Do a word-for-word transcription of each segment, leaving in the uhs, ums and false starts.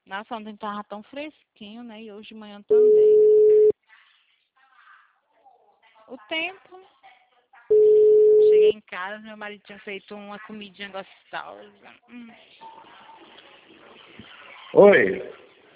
Nossa, ontem tava tão fresquinho, né? E hoje de manhã também. O tempo. Cheguei em casa, meu marido tinha feito uma comidinha gostosa. Hum. Oi.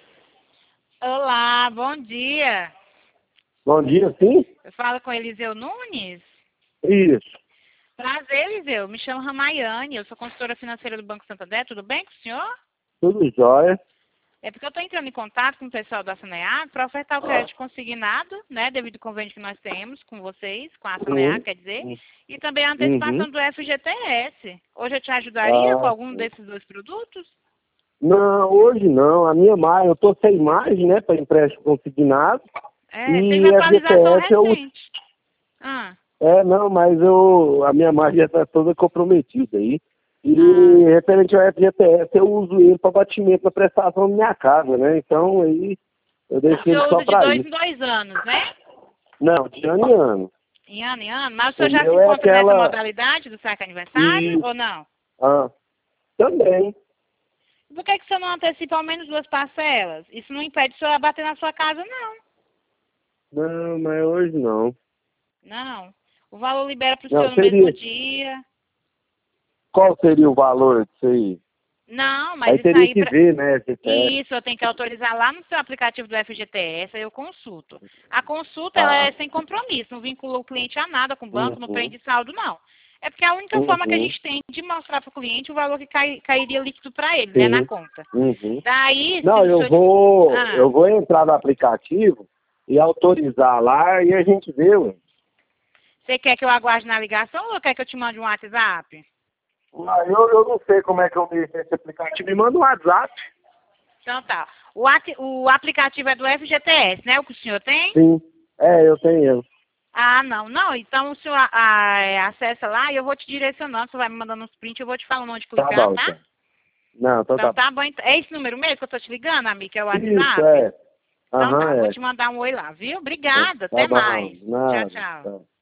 Olá, bom dia. Bom dia, sim? Eu falo com Eliseu Nunes. Isso. Prazer, Eliseu. Me chamo Ramaiane, eu sou consultora financeira do Banco Santander. Tudo bem com o senhor? Tudo jóia. É porque eu estou entrando em contato com o pessoal da Saneago para ofertar o crédito consignado, né, devido ao convênio que nós temos com vocês, com a Saneago, Uhum. quer dizer, e também a Uhum. antecipação do F G T S. Hoje eu te ajudaria com Ah, algum desses dois produtos? não, hoje não. A minha margem, eu tô sem margem, né, para empréstimo consignado. É, teve E atualização F G T S eu... recente. Ah, É, não, mas eu... a minha margem já está toda comprometida aí. E ah. referente ao F G T S, eu uso ele para batimento da prestação da minha casa, né? Então aí eu O deixo ele senhor só usa de para dois isso. em dois anos, né? Não, de ano em ano. Em ano em ano. Mas o O senhor já se meu é encontra nessa aquela... modalidade do saque aniversário E... ou não? Ah, também. Por que, que o senhor não antecipa ao menos duas parcelas? Isso não impede o senhor bater na sua casa, não. Não, mas hoje não. Não. O valor libera para o Não, senhor no mesmo seria... dia. Qual seria o valor disso aí? Não, mas Aí isso teria aí... que Pra... ver, né? Se é... Isso, eu tenho que autorizar lá no seu aplicativo do F G T S, aí eu consulto. A consulta, ela Ah, é sem compromisso, não vincula o cliente a nada com o banco, não uhum, prende saldo, não. É porque é a única forma que a uhum, gente tem de mostrar para o cliente o valor que cai, cairia líquido para ele, né, na sim, conta. uhum. Daí, se Não, o eu senhor... vou, Ah, eu vou entrar no aplicativo e autorizar lá e a gente vê, ué. você quer que eu aguarde na ligação ou quer que eu te mande um WhatsApp? Ah, eu, eu não sei como é que eu mexo nesse aplicativo. Me manda um WhatsApp. Então tá. O, ati- o aplicativo é do F G T S, né? O que o senhor tem? Sim. É, eu tenho. Ah, não, não. Então o senhor ah, é, acessa lá e eu vou te direcionando. Você vai me mandando uns prints, eu vou te falando onde Tá clicar, bom, tá? então. Não, então Então tá bom. tá bom. Então. É esse número mesmo que eu tô te ligando, amiga, que é o Isso, WhatsApp? é. Então Aham, tá, vou é. te mandar um oi lá, viu? Obrigada, Tá até bom. mais. Tchau, Nada. tchau. Tá.